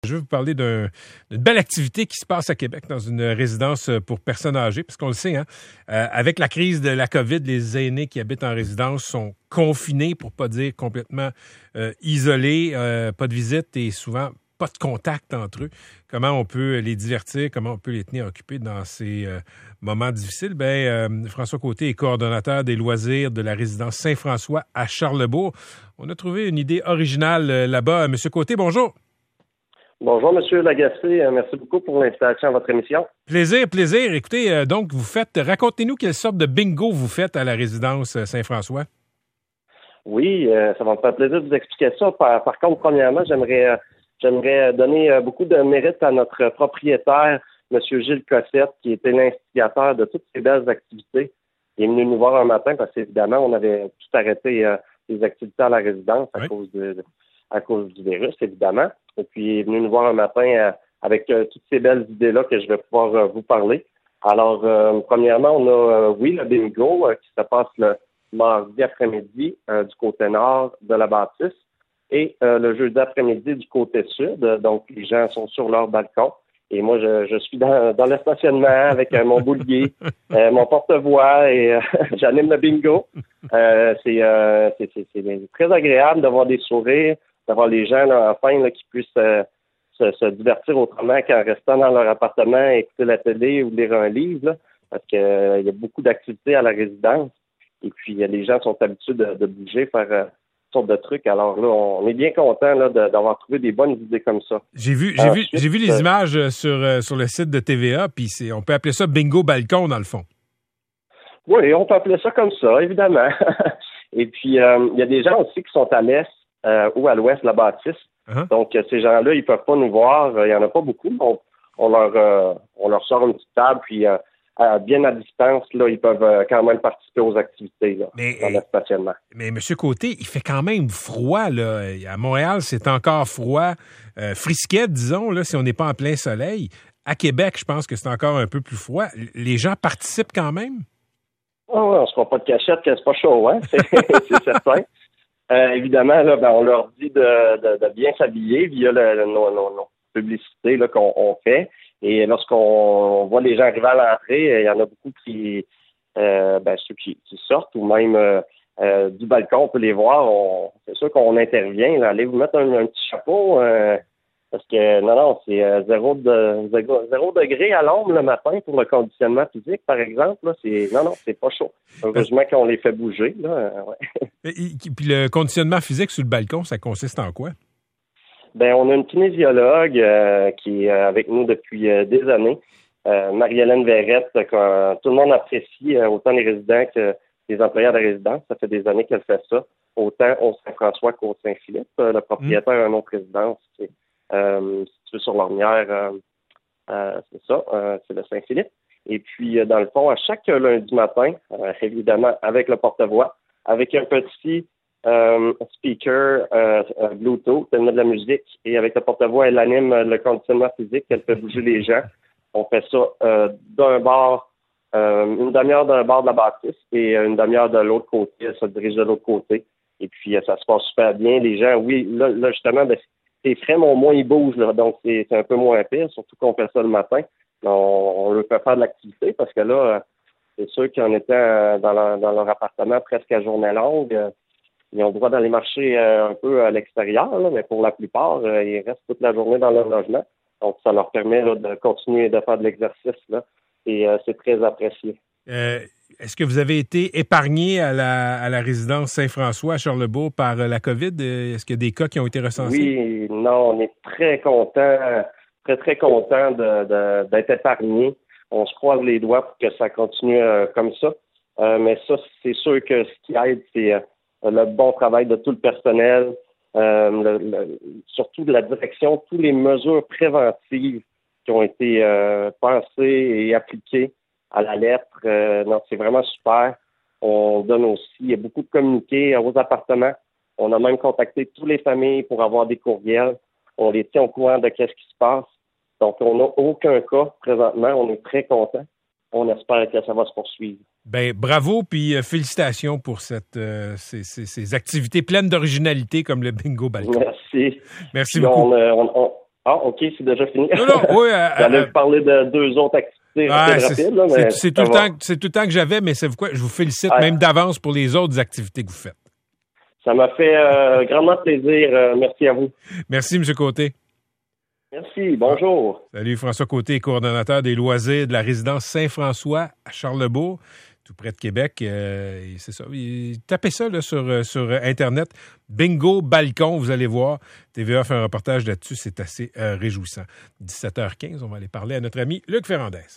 Je veux vous parler d'une belle activité qui se passe à Québec dans une résidence pour personnes âgées, parce qu'on le sait, avec la crise de la COVID, les aînés qui habitent en résidence sont confinés, pour pas dire complètement isolés, pas de visite et souvent pas de contact entre eux. Comment on peut les divertir, comment on peut les tenir occupés dans ces moments difficiles? François Côté est coordonnateur des loisirs de la résidence Saint-François à Charlebourg. On a trouvé une idée originale là-bas. Monsieur Côté, bonjour. Bonjour, M. Lagacé. Merci beaucoup pour l'invitation à votre émission. Plaisir. Écoutez, donc, racontez-nous quelle sorte de bingo vous faites à la résidence Saint-François. Oui, ça va me faire plaisir de vous expliquer ça. Par contre, premièrement, j'aimerais donner beaucoup de mérite à notre propriétaire, M. Gilles Cossette, qui était l'instigateur de toutes ces belles activités. Il est venu nous voir un matin parce qu'évidemment, on avait tout arrêté les activités à la résidence à cause du virus, évidemment. Et puis, il est venu nous voir un matin avec toutes ces belles idées-là que je vais pouvoir vous parler. Alors, premièrement, on a, le bingo qui se passe le mardi après-midi du côté nord de la bâtisse et le jeudi après-midi du côté sud. Donc, les gens sont sur leur balcon. Et moi, je suis dans le stationnement avec mon boulier, mon porte-voix et j'anime le bingo. C'est très agréable d'avoir des sourires, d'avoir les gens qui puissent se divertir autrement qu'en restant dans leur appartement, écouter la télé ou lire un livre, là, parce qu'il y a beaucoup d'activités à la résidence. Et puis, les gens sont habitués de bouger, faire toutes sortes de trucs. Alors là, on est bien content d'avoir trouvé des bonnes idées comme ça. J'ai vu les images sur le site de TVA, puis on peut appeler ça bingo balcon, dans le fond. Oui, on peut appeler ça comme ça, évidemment. Et puis, il y a des gens aussi qui sont à l'est ou à l'ouest de la bâtisse. Uh-huh. Donc, ces gens-là, ils peuvent pas nous voir. Il y en a pas beaucoup. On leur sort une petite table, puis bien à distance, là, ils peuvent quand même participer aux activités là, dans le stationnement. Mais M. Côté, il fait quand même froid. Là. À Montréal, c'est encore froid. Frisquet, disons, là, si on n'est pas en plein soleil. À Québec, je pense que c'est encore un peu plus froid. Les gens participent quand même? Oh, on ne se fera pas de cachette que c'est pas chaud, hein? C'est certain. Évidemment, là, on leur dit de bien s'habiller via nos publicités là, qu'on fait. Et lorsqu'on voit les gens arriver à l'entrée, il y en a beaucoup ceux qui sortent ou même du balcon, on peut les voir. C'est sûr qu'on intervient. Là, allez vous mettre un petit chapeau parce que non, c'est 0 degré à l'ombre le matin pour le conditionnement physique, par exemple. Là, c'est pas chaud. Heureusement qu'on les fait bouger. Là, ouais. Puis le conditionnement physique sur le balcon, ça consiste en quoi? On a une kinésiologue qui est avec nous depuis des années, Marie-Hélène Verrette, que tout le monde apprécie, autant les résidents que les employés de la résidence. Ça fait des années qu'elle fait ça, autant au Saint-François qu'au Saint-Philippe. Le propriétaire a une autre résidence, c'est situé sur l'Ormière, c'est ça, c'est le Saint-Philippe. Et puis, dans le fond, à chaque lundi matin, évidemment, avec le porte-voix, avec un petit speaker Bluetooth, elle met de la musique et avec le porte-voix, elle anime le conditionnement physique, elle fait bouger les gens. On fait ça d'un bord, une demi-heure d'un bord de la bâtisse et une demi-heure de l'autre côté. Elle se dirige de l'autre côté. Et puis, ça se passe super bien. Les gens, oui, là justement, c'est frais, mais au moins ils bougent. Là, donc, c'est un peu moins pire, surtout qu'on fait ça le matin. On leur fait faire de l'activité parce que là, c'est sûr qu'en étant dans leur appartement presque à journée longue, ils ont le droit d'aller marcher un peu à l'extérieur, là, mais pour la plupart, ils restent toute la journée dans leur logement. Donc, ça leur permet là, de continuer de faire de l'exercice. Là, et c'est très apprécié. Est-ce que vous avez été épargné à la résidence Saint-François à Charlebourg par la COVID? Est-ce qu'il y a des cas qui ont été recensés? Oui, non, on est très content, très content d'être épargné. On se croise les doigts pour que ça continue comme ça. Mais ça, c'est sûr que ce qui aide, c'est le bon travail de tout le personnel, surtout de la direction, toutes les mesures préventives qui ont été pensées et appliquées à la lettre. Non, c'est vraiment super. On donne aussi, il y a beaucoup de communiqués aux appartements. On a même contacté toutes les familles pour avoir des courriels. On les tient au courant de ce qui se passe. Donc, on n'a aucun cas présentement. On est très contents. On espère que ça va se poursuivre. Bravo, puis félicitations pour ces activités pleines d'originalité comme le bingo balcon. Merci. Merci beaucoup. Ah, OK, c'est déjà fini. Non, oui. J'allais vous parler de 2 autres activités rapides. Là, mais c'est tout le temps que j'avais, mais c'est quoi? Je vous félicite même d'avance pour les autres activités que vous faites. Ça m'a fait grandement plaisir. Merci à vous. Merci, M. Côté. Merci, bonjour. Salut, François Côté, coordonnateur des loisirs de la résidence Saint-François à Charlebourg, tout près de Québec. C'est ça. Tapez ça là, sur Internet. Bingo balcon, vous allez voir. TVA fait un reportage là-dessus. C'est assez réjouissant. 17h15, on va aller parler à notre ami Luc Ferrandez.